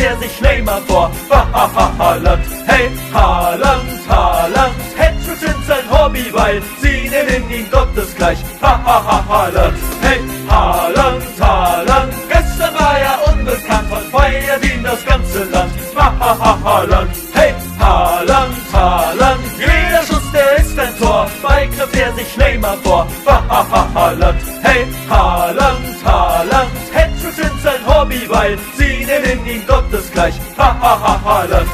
er sich Neymar vor. Haaland, hey, Haaland, Haaland. Hattrick sind sein Hobby, weil sie nennen ihn gottesgleich. Haaland, hey, Haaland, Haaland. Gestern war er unbekannt, heute feiert ihn das ganze Land. Haaland, hey, Haaland, Haaland. Jeder Schuss, der ist ein Tor, bei knöpft er sich Neymar vor. Haaland, hey, Haaland, Haaland. Hattrick sind sein Hobby, weil sie nennen ihn gottesgleich. Haaland.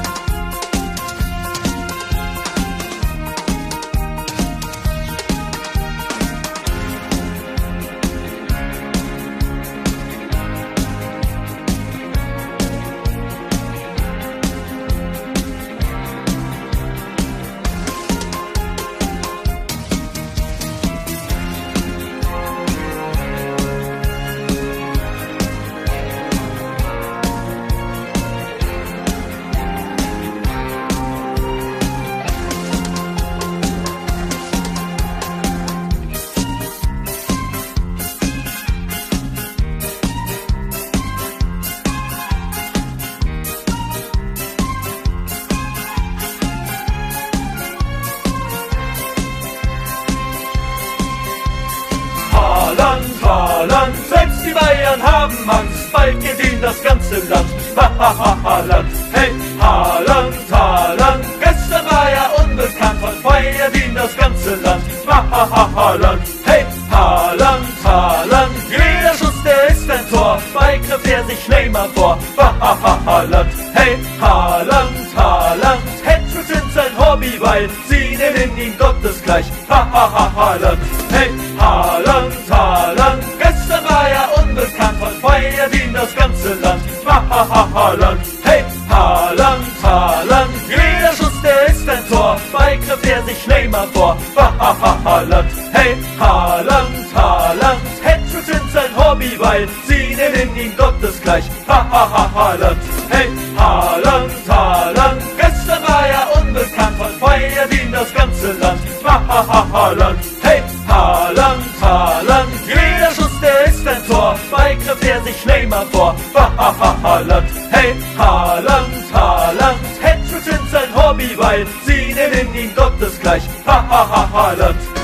Haaland, selbst die Bayern haben Angst, bald geht ihn das ganze Land. Haaland, hey, Haaland, Haaland. Gestern war er unbekannt, heute feiert ihn das ganze Land. Haaland, hey, Haaland, Haaland. Jeder Schuss, der ist ein Tor, bei knöpft er sich Neymar vor. Haaland, hey, Haaland, Haaland. Hattrick sind sein Hobby, weil sie nennen ihn gottesgleich. Haaland, hey, Haaland, Haaland. Gestern war er unbekannt, heute feiert ihn das ganze Land. Haaland, hey, Haaland, Haaland. Jeder Schuss, der ist ein Tor, bei knöpft er sich Neymar vor. Haaland, hey, Haaland, Haaland. Hattrick sind sein Hobby, weil sie nennen ihn gottesgleich. Haaland, hey, Haaland, Haaland. Gestern war er unbekannt, heute feiert ihn das ganze Land. Haaland, hey, Haaland, Haaland. Jeder Schuss, der ist ein Tor, bei knöpft er sich Neymar vor. Haaland, hey, Haaland, Haaland. Hattrick sind sein Hobby, weil sie nennen ihn gottesgleich. Haaland.